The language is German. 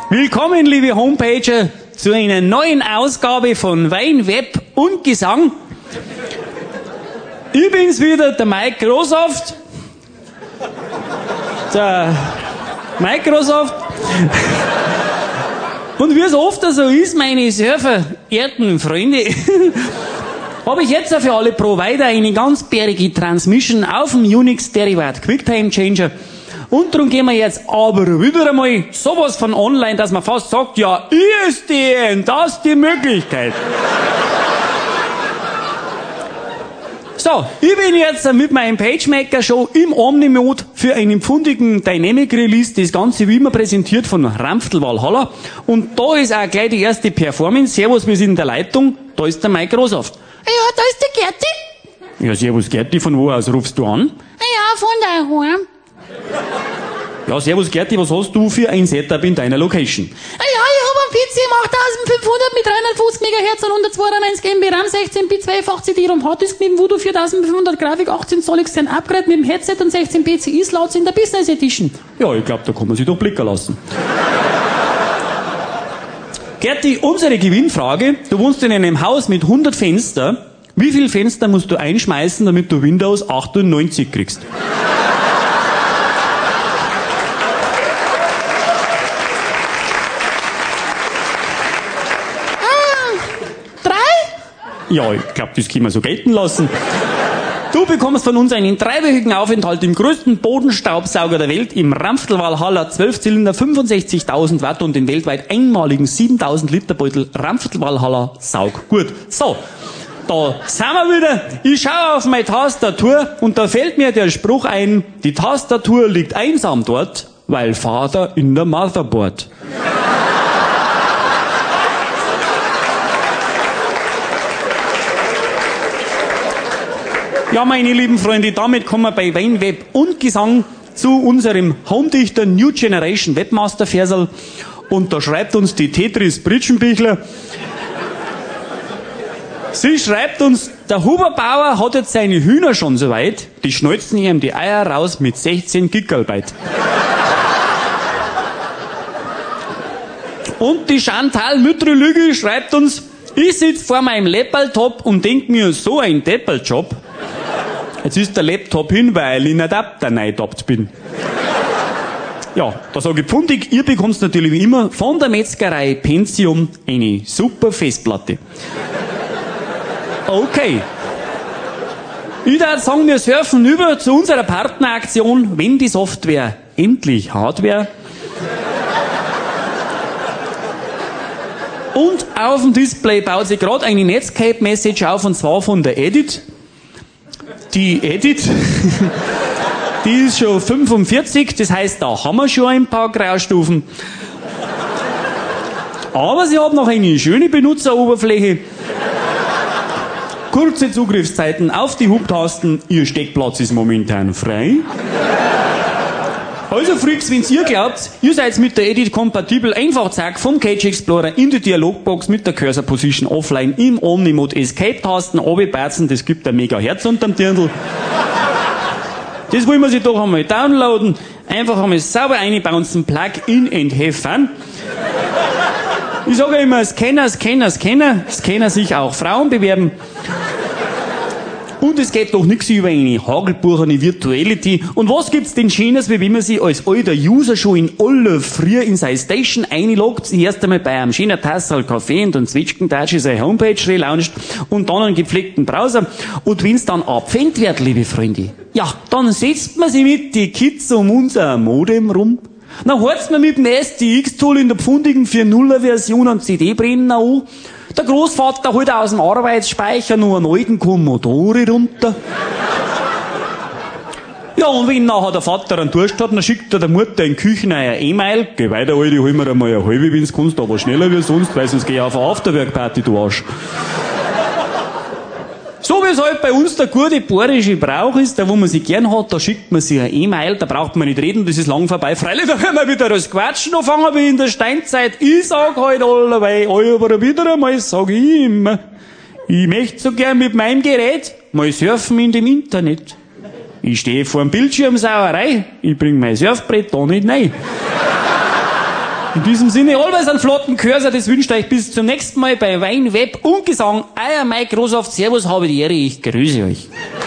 Willkommen, liebe Homepager, zu einer neuen Ausgabe von Wein, Web und Gesang. Ich bin's wieder, der Mike Großhaft. Der Mike Großhaft. Und wie es oft so ist, meine sehr verehrten Freunde, habe ich jetzt für alle Provider eine ganz bärige Transmission auf dem Unix-Derivat QuickTime Changer. Und darum gehen wir jetzt aber wieder einmal sowas von online, dass man fast sagt, ja, ISDN, das ist die Möglichkeit. So, ich bin jetzt mit meinem PageMaker schon im Omni-Mode für einen pfundigen Dynamic Release, das Ganze wie immer präsentiert von Ramftl Valhalla. Und da ist auch gleich die erste Performance. Servus, wir sind in der Leitung. Da ist der Mike Großhaft. Ja, da ist die Gerti. Ja, servus Gerti, von wo aus rufst du an? Ja, von daheim. Ja, servus Gerti, was hast du für ein Setup in deiner Location? Ja, ich habe einen PC im 8500 mit 350 MHz und 192 MB RAM, 16-Bit, 2-fach CD-ROM, Harddisk mit dem Voodoo 4500 Grafik, 18 Zoll extern Upgrade mit dem Headset und 16 PCI-Slots in der Business Edition. Ja, ich glaube, da kann man sich doch blicken lassen. Gerti, unsere Gewinnfrage. Du wohnst in einem Haus mit 100 Fenster. Wie viele Fenster musst du einschmeißen, damit du Windows 98 kriegst? Ja, ich glaube, das können wir so gelten lassen. Du bekommst von uns einen 3-wöchigen Aufenthalt im größten Bodenstaubsauger der Welt, im Ramftl Valhalla 12 Zylinder, 65.000 Watt und den weltweit einmaligen 7.000 Liter Beutel Ramftl Valhalla Saug. Gut, so, da sind wir wieder. Ich schaue auf meine Tastatur und da fällt mir der Spruch ein, die Tastatur liegt einsam dort, weil Vater in der Motherboard. Ja, meine lieben Freunde, damit kommen wir bei Wein, Web und Gesang zu unserem Homedichter New Generation Webmaster Versal. Und da schreibt uns die Tetris Britschenbichler. Sie schreibt uns, der Huberbauer hat jetzt seine Hühner schon soweit, die schneuzen ihm die Eier raus mit 16 Gigabyte. Und die Chantal Mütterlüge schreibt uns, ich sitze vor meinem Laptop und denk mir, so ein Deppeljob. Jetzt ist der Laptop hin, weil ich nicht abgetappt bin. Ja, da sage ich pfundig, ihr bekommt natürlich wie immer von der Metzgerei Pentium eine super Festplatte. Okay. Ich würde sagen, wir surfen über zu unserer Partneraktion, wenn die Software endlich Hardware. Und auf dem Display baut sich gerade eine Netscape-Message auf, und zwar von der Edit. Die Edit, die ist schon 45, das heißt, da haben wir schon ein paar Graustufen. Aber sie hat noch eine schöne Benutzeroberfläche. Kurze Zugriffszeiten auf die Hubtasten, ihr Steckplatz ist momentan frei. Also Freaks, wenn's ihr glaubt, ihr seid mit der Edit kompatibel, einfach zack, vom Cage Explorer in die Dialogbox mit der Cursor Position offline im Omni-Mode Escape-Tasten runterpatzen, das gibt ein mega Herz unterm Dirndl. Das wollen wir sich doch einmal downloaden, einfach einmal sauber einbouncen, Plug-in and have fun. Ich sage ja immer, Scanner sich auch Frauen bewerben. Und es geht doch nichts über eine hagelbuchene Virtuality. Und was gibt's denn Schönes, wie wenn man sich als alter User schon in aller Früh in seine Station einloggt, erst einmal bei einem schönen Tassel Kaffee und einem Zwitschgentatsch seine Homepage relauncht und dann einen gepflegten Browser. Und wenn's dann abfängt wird, liebe Freunde, ja, dann setzt man sich mit die Kids um unser Modem rum. Dann horzt man mit dem STX-Tool in der pfundigen 4.0er-Version einen CD-Brenner an. Der Großvater holt aus dem Arbeitsspeicher noch einen alten Commodore runter. Ja, und wenn nachher der Vater einen Durst hat, dann schickt er der Mutter in die Küche eine E-Mail. Geh weiter, Alter, hol mir einmal eine halbe, wenn's kannst, aber schneller wie sonst, weil sonst geh ich auf eine Afterwork-Party, du Arsch. So wie es halt bei uns der gute bayerische Brauch ist, der wo man sich gern hat, da schickt man sich eine E-Mail, da braucht man nicht reden, das ist lang vorbei. Freilich, da können wir wieder das Quatschen anfangen wie in der Steinzeit. Ich sag halt allerweil, aber wieder einmal sag ich immer, ich möchte so gern mit meinem Gerät mal surfen in dem Internet. Ich stehe vor dem Bildschirm Sauerei, ich bring mein Surfbrett da nicht rein. In diesem Sinne, allweils einen flotten Cursor, das wünscht euch bis zum nächsten Mal bei Wein, Web und Gesang. Euer Mike Großhaft, Servus, habe die Ehre, ich grüße euch.